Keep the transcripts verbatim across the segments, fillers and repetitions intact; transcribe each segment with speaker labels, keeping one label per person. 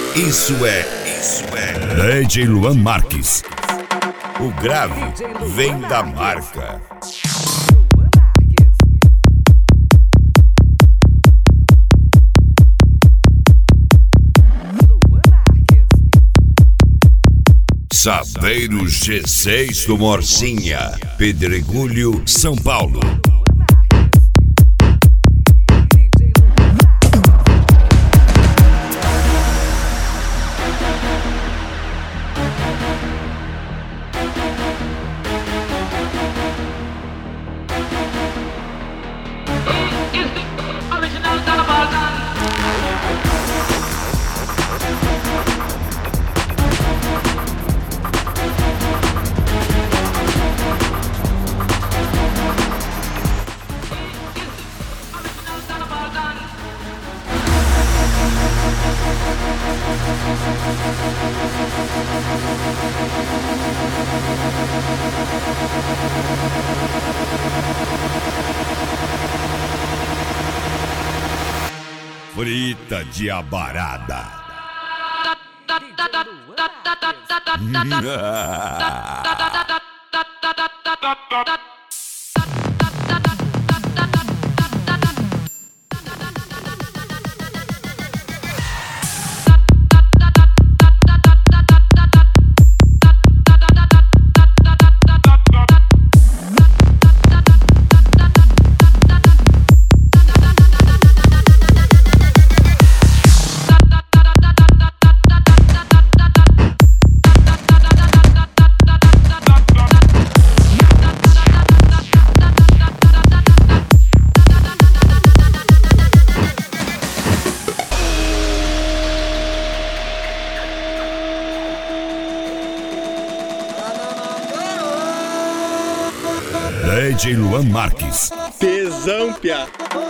Speaker 1: Isso é, isso é D J Luan Marques. O grave vem da marca. Saveiros G seis do Morcinha, Pedregulho, São Paulo. Frita de abarada. D J Luan Marques.
Speaker 2: Tesão, piá.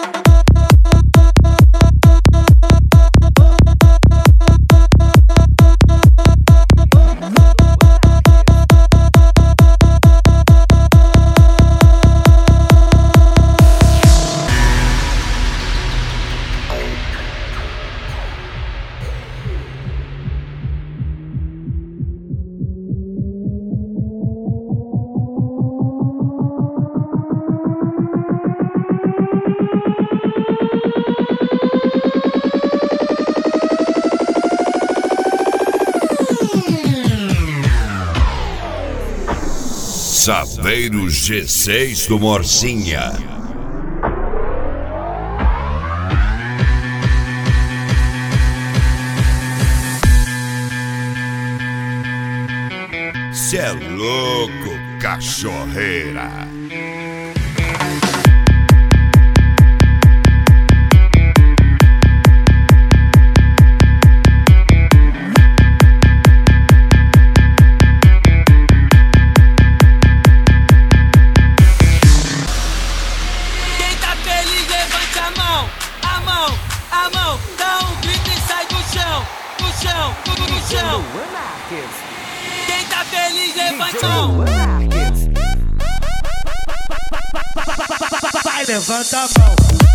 Speaker 1: Saveiros G seis do Morcinha. Cê é louco, cachorreira.
Speaker 3: Quem tá feliz, levanta a mão. Vai, levanta a mão.